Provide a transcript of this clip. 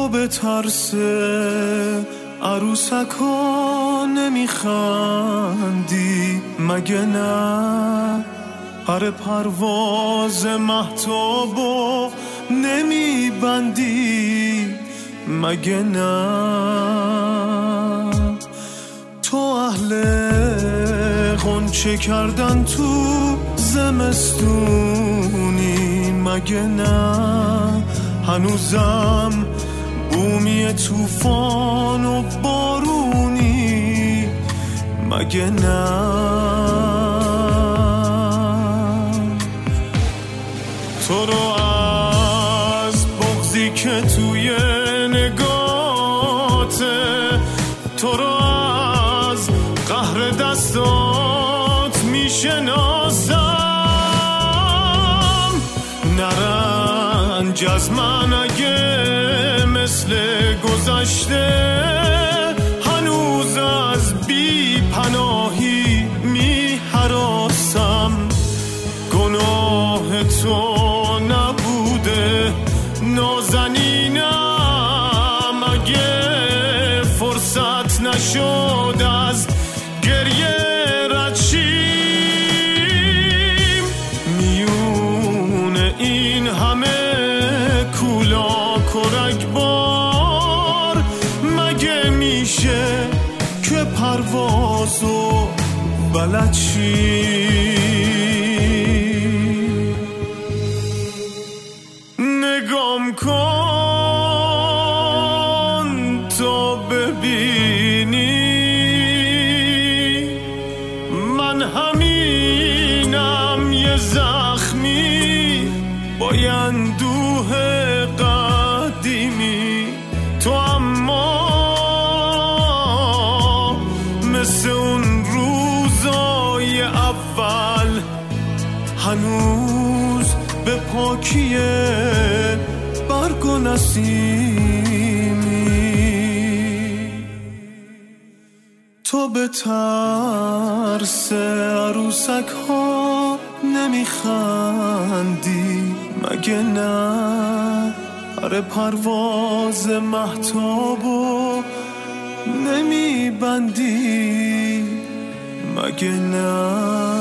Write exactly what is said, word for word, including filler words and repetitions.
به ترس عروسکا نمیخندی مگه نه؟ پر پرواز مهتابو نمیبندی مگه نه؟ تو اهل غنچه کردن تو زمستونی مگه نه؟ هنوزم بومی توفان و بارونی مگه نه؟ تو رو از بغضی که توی نگاته، تو رو از قهر دستات میشناسم. نرنج از من اگه مثل گذشته هنوز از بی پناهی می هراسم. گناه تو نبوده نازنینم، اگه فرصت نشد از گریه رد شیم. میون این همه کولاک و رگبار مگه میشه که پروازو بلد شیم؟ نگام کن تا ببینی من همینم، یه زخمی با اندوه قدیمی. تو اما مثل اون روزای اول هنوز به پاکی برگ و نسیمی. تو به ترس عروسک ها نمیخندی مگه نه؟ پر پرواز مهتابو نمیبندی مگه نه؟